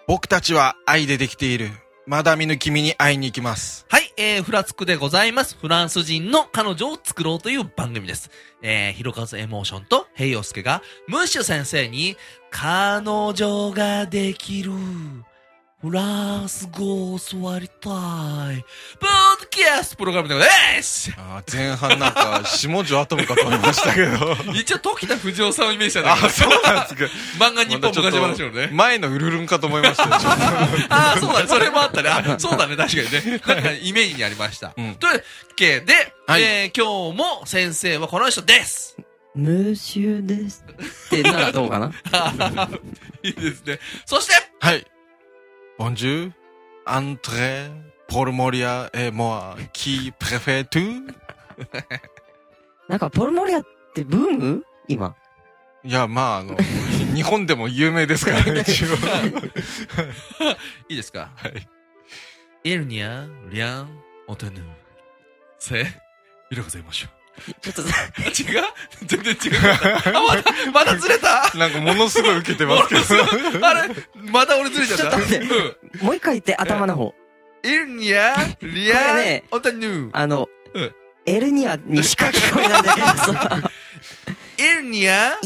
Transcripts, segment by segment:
僕たちは愛でできている。まだ見ぬ君に会いに行きます。 はい、フラつくでございます。フランス人の彼女を作ろうという番組です。ひろかずエモーションとヘイヨウスケがムッシュ先生に彼女ができるフランス語を教わりたいポッドキャストプログラムでございます。 前半なんか下條アトムかと思いましたけど一応時田藤夫さんをイメージしたんだけど。 そうなんですか。 漫画日本昔話のね。 前のウルルンかと思いましたそうだね。それもあったね。そうだね。確かにね。なんかイメージにありました。というわけで、はい、今日も先生はこの人です。 ムシュですってならどうかないいですね。そして、 はい。Bonjour, André, Paul Moria et moi, qui préfères-tu? なんか、ポルモリアってブーム今。 いや、まあ、日本でも有名ですからね、一応。 いいですか？ はい。 Il n'y a rien entre nous. C'est, ilございましょう。 ちょっと違う全然違う。まだずれたなんかものすごい受けてますけど。 あれまだ俺ずれちゃった。 ちょっと待って。もう一回言って、頭の方。 Il n'y a rien entre nous. エルニアにしか聞こえないんだけどさ。 Il n'y a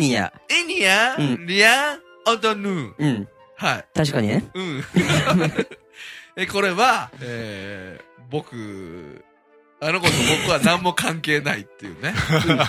rien entre nous. うん。 はい。 確かにね。 うん。これは、あの子と僕は何も関係ないっていうね。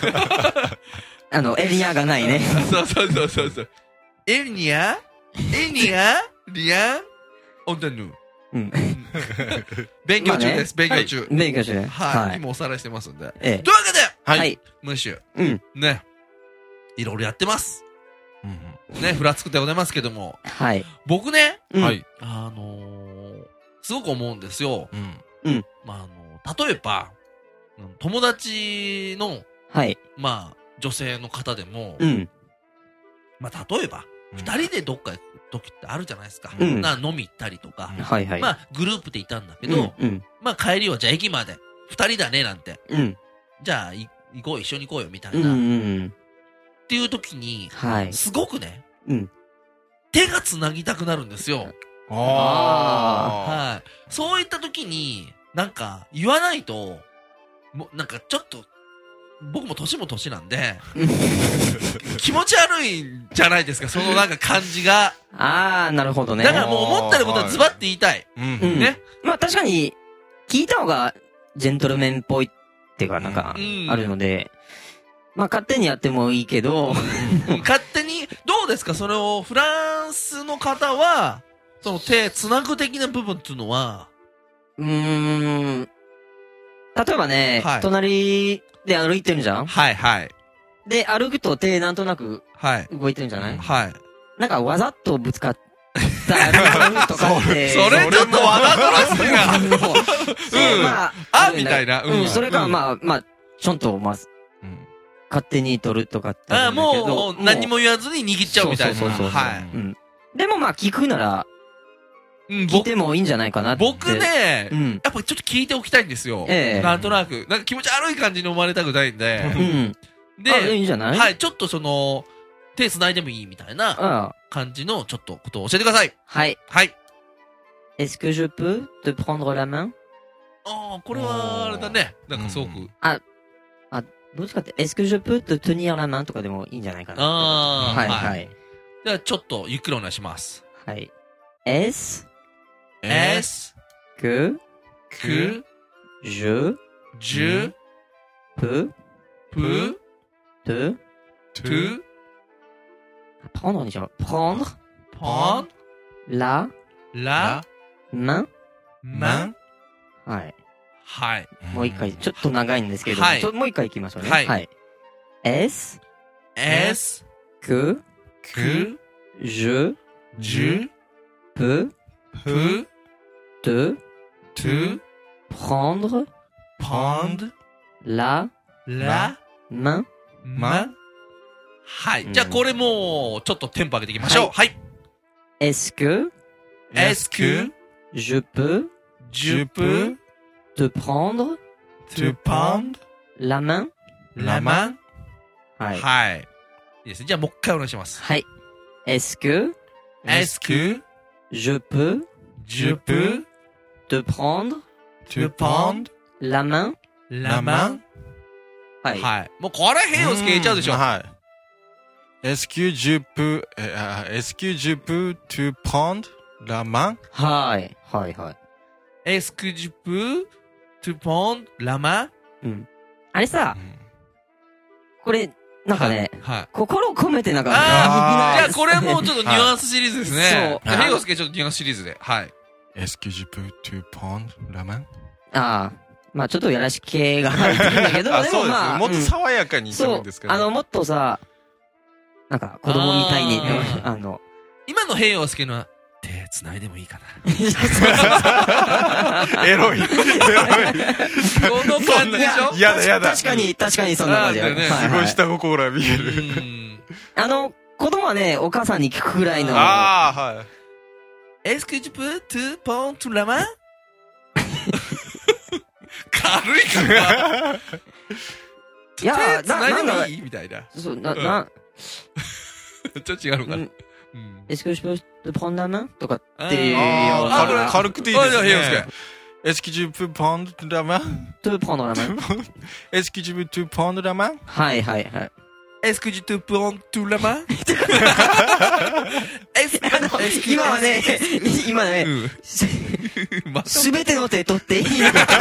エリアがないね。 そう。エリアリアオンダヌ。 うん。 勉強中です。勉強中。 勉強中。 はい。今おさらいしてますんで。 というわけで、 はい。 ムッシュ。 うん。 ね。いろいろやってます。ね、フラつくでございますけども。 はい。 僕ね、 はい。 すごく思うんですよ。 うん。 例えば、友達の、 はい。 女性の方でも、 うん。 例えば、二人でどっか行く時ってあるじゃないですか。 うん。 飲み行ったりとか。 はいはい。 グループでいたんだけど、帰りはじゃあ駅まで、二人だね、なんて。 うん。 じゃあ、行こう、一緒に行こうよ、みたいな。っていう時に、 はい。 すごくね、 うん。 手が繋ぎたくなるんですよ。はい。そういった時に、なんか、言わないと、なんかちょっと、僕も年も年なんで、気持ち悪いんじゃないですか、そのなんか感じが。 なるほどね。 だからもう思ったことはズバッて言いたい。ね。 確かに、聞いた方が、ジェントルメンっぽいっていうかなんか、あるので、勝手にやってもいいけど、 勝手に、どうですかそれを、フランスの方は、その手繋ぐ的な部分っていうのは、 例えばね、隣で歩いてるじゃん？ はいはい。 で、歩くと手なんとなく、動いてるんじゃない？ はい。 なんかわざとぶつかったりとかって。 それちょっとわざとらしいな。みたいな。 それか、ちょんと、勝手に取るとかって。 もう、何も言わずに握っちゃうみたいな。 そう。はい。でも聞くなら、聞いてもいいんじゃないかなって。 僕ね、やっぱちょっと聞いておきたいんですよ。なんとなく。なんか気持ち悪い感じに思われたくないんで。 で、いいんじゃない？ はい、ちょっと手繋いでもいいみたいな感じのちょっとことを教えてください。 はい。 はい。 Est-ce que je peux te prendre la main？ これはあれだね。なんかすごく。 どっちかって、Est-ce que je peux te tenir la main とかでもいいんじゃないかな。はい。 ではちょっとゆっくりお願いします。 はい。Est-ce que je peux te prendreにしよう。prendre la main。はい。 はい。 もう一回、ちょっと長いんですけど、もう一回行きましょうね。はい。Est-ce que je peux te prendre la main。 はい。じゃあこれもう、ちょっとテンポ上げていきましょう。はい。 Est-ce que je peux te prendre la main。 はい。いいですね。じゃあもう一回お願いします。 はい。Est-ce que Je peux te prendre la main? はい。 はい。もうこれ、ヘイオスケ言っちゃうでしょ。 はい。Est-ce que je peux te prendre la main? はい。はいはい。 Est-ce que je peux te prendre la main? うん。あれさ、これ、なんかね、 はい。 心を込めてなんか、 じゃあこれもうちょっとニュアンスシリーズですね。 そう。 ヘイオスケちょっとニュアンスシリーズで。はい。 Est-ce que je peux te prendre la main? ああ。まあちょっとやらし系が入ってるんだけど、 でもまあ。もっと爽やかに言うんですけど。 そう。もっとさ、なんか子供みたいに、 今のヘイオスケの手繋いでもいいかな。 エロい。 この感じでしょ？ やだ。 確かにそんな感じだね。 すごい下心が見える。 子供はね、お母さんに聞くくらいの。 ああ、はい。 Est-ce que tu peux te prendre la main? 軽いかな。いや、手繋いでもいいみたいな。 そう、ちょっと違うのかな。 Est-ce que je peux te prendre la main? とかっていう。 軽くていいですね。Est-ce que tu peux prendre la main? te prendre la main? Est-ce que tu peux te prendre la main? はい。 Est-ce que tu te prends la main? 今ね、すべての手取っていい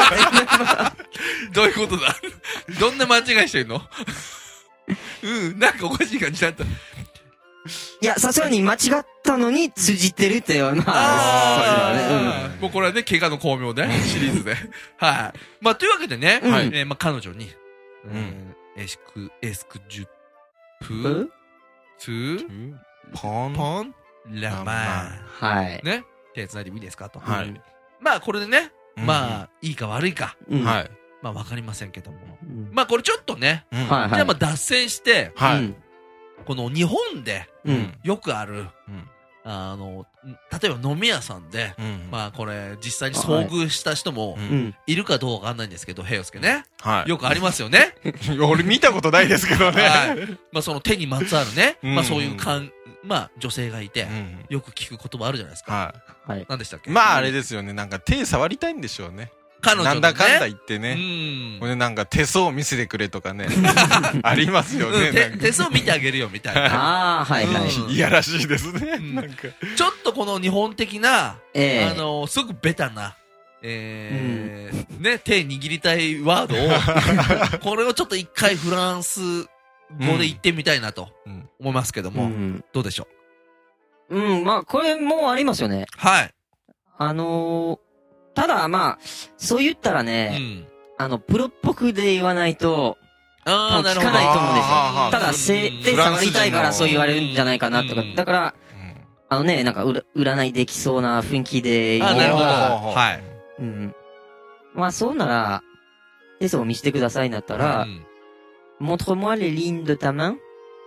どういうことだ？どんな間違いしてんの？なんかおかしい感じだった。 いや、さすがに間違ったのに通じてるっていうのは、もうこれはね、怪我の巧妙ね、シリーズで。はい。まあ、というわけでね、まあ、彼女に、est-ce que tu peux te prendre la main? はい。 ね。手繋いでもいいですかと。 はい。 まあ、これでね、まあ、いいか悪いか。 はい。 まあ、わかりませんけども。まあ、これちょっとね、 じゃあまあ、脱線して、 はい。 この日本で、よくある、例えば飲み屋さんで、まあこれ実際に遭遇した人もいるかどうかわかんないんですけど、ヘイオスケね。よくありますよね。 俺見たことないですけどね。 まあその手にまつわるね、まあそういうまあ女性がいて、よく聞く言葉あるじゃないですか。何でしたっけ？ まああれですよね、なんか手触りたいんでしょうね。 彼女なんだかんだ言ってね。俺なんか手相見せてくれとかね。ありますよね。 手相見てあげるよみたいな。 ああ、はい。 いやらしいですね。なんか。 ちょっとこの日本的な、すごくベタな、ね、手握りたいワードを、これをちょっと一回フランス語で言ってみたいなと思いますけども、どうでしょう？まあこれもありますよね。 はい。 ただ、まあ、そう言ったらね、プロっぽくで言わないと、聞かないと思うんですよ。ただ、手触りたいからそう言われるんじゃないかなとか。だから、なんか、占いできそうな雰囲気で言えば、 はい。 まあ、そうなら、手相を見せてくださいんだったら、montre-moi les lignes de ta main。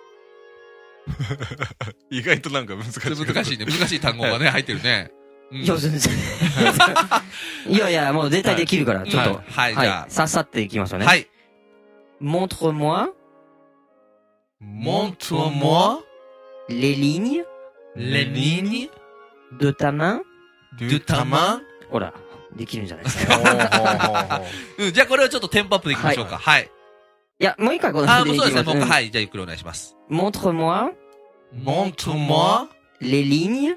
意外となんか難しい。 難しいね。難しい単語がね、入ってるね。 いや、もう絶対できるから、ちょっと。 はい、じゃあ。 さっさっていきましょうね。 はい。 montre-moi les lignes de ta main ほら、できるんじゃないですか。 じゃあこれをちょっとテンポアップでいきましょうか。はい。 いや、もう一回このそうですね、はい。じゃあゆっくりお願いします。 montre-moi les lignes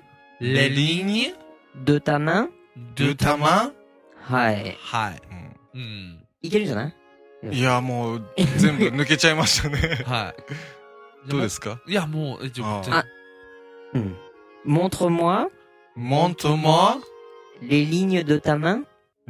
de ta main はい。いけるんじゃない？ いや、もう、全部抜けちゃいましたね。 はい。 どうですか？ いや、もう、 montre-moi les lignes de ta main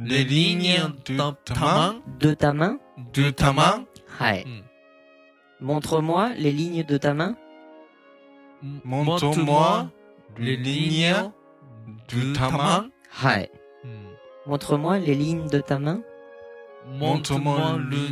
de ta main はい。montre-moi les lignes de ta main montre-moi les lignes de ta main はい。montre-moi les lignes de ta main montre-moi les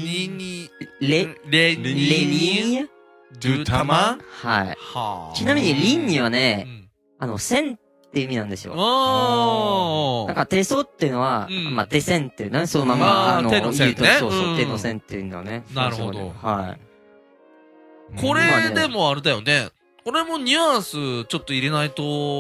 lignes de ta main はい。ちなみに、リンにはね、線って意味なんですよ。なんか手相っていうのは、まあ手線っていうね、そのまま、 手の線ね。 そう、手の線っていうのはね。 なるほど。 はい。 これでもあれだよね。これもニュアンスちょっと入れないと、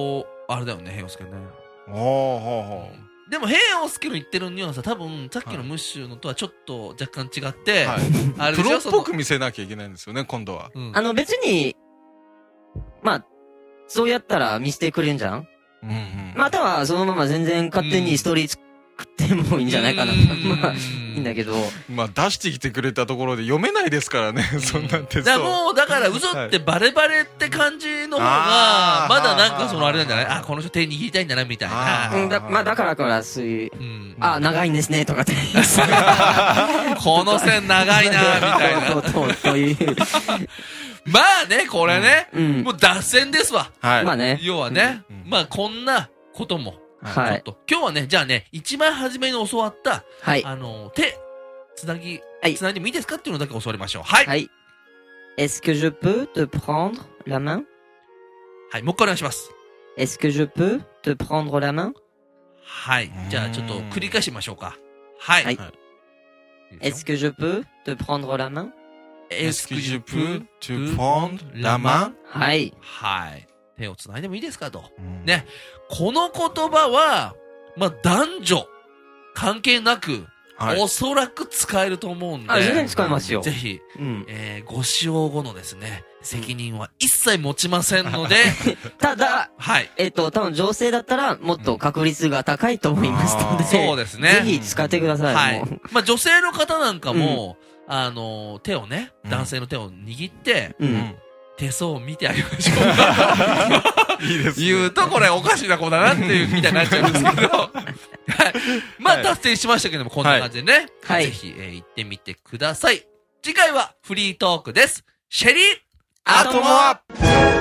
あれだよね、平洋介ね。でも、平洋介の言ってるにはさ、多分、さっきのムッシュのとはちょっと若干違って、 あれでしょ、プロっぽく見せなきゃいけないんですよね、今度は。 別に、まあ、そうやったら見せてくれんじゃん。または、そのまま全然勝手にストーリー作ってもいいんじゃないかな。まあ、いいんだけど。 まあ、出してきてくれたところで読めないですからね、そんなんて。 だから嘘ってバレバレって感じの方が、まだなんかそのあれなんじゃない？この人手握りたいんだな、みたいな。 まあ、だからそういう、長いんですね、とかって。 この線長いな、みたいな。 そういう。 まあね、これね、もう脱線ですわ。 まあね。 要はね、まあこんなことも。 はい。 今日はね、じゃあね、一番初めに教わった、手、つないでもいいですかっていうのだけ教わりましょう。はい。はい。 Est-ce que je peux te prendre la main? はい、もう一回お願いします。 Est-ce que je peux te prendre la main? はい。じゃあちょっと繰り返しましょうか。はい。 Est-ce que je peux te prendre la main? Est-ce que je peux te prendre la main? はい。 はい。手をつないでもいいですかと。ね。この言葉は、まあ、男女関係なく、おそらく使えると思うんで。 全然使えますよ。 ぜひ、ご使用後のですね、責任は一切持ちませんので。 ただ、 はい。 多分女性だったらもっと確率が高いと思いますので。 そうですね。 ぜひ使ってください。 はい。まあ、女性の方なんかも、手をね、男性の手を握って、手相を見てあげましょう。いいですね。言うとこれおかしな子だなっていうみたいになっちゃうんですけど。はい。まあ達成しましたけども、こんな感じでね。はい。ぜひ、行ってみてください。次回はフリートークです。シェリーアトモア